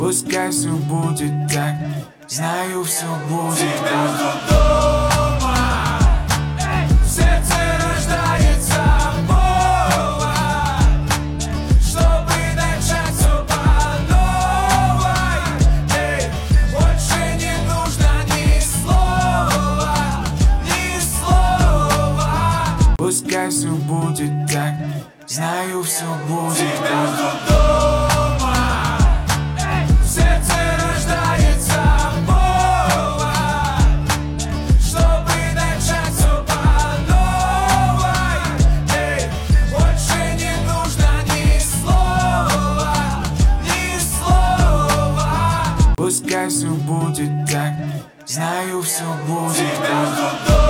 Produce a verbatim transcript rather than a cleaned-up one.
Пускай все будет так, знаю, все будет. Тебя ждут дома, в сердце рождается повод, чтобы начать все по новой. Эй, больше не нужно ни слова, ни слова. Пускай все будет так, знаю, все будет. Тебя ждут дома, в сердце рождается повод, чтобы начать все по новой. Эй, больше не нужно ни слова, ни слова. Пускай все будет так, знаю, все будет. Тебя ждут дома.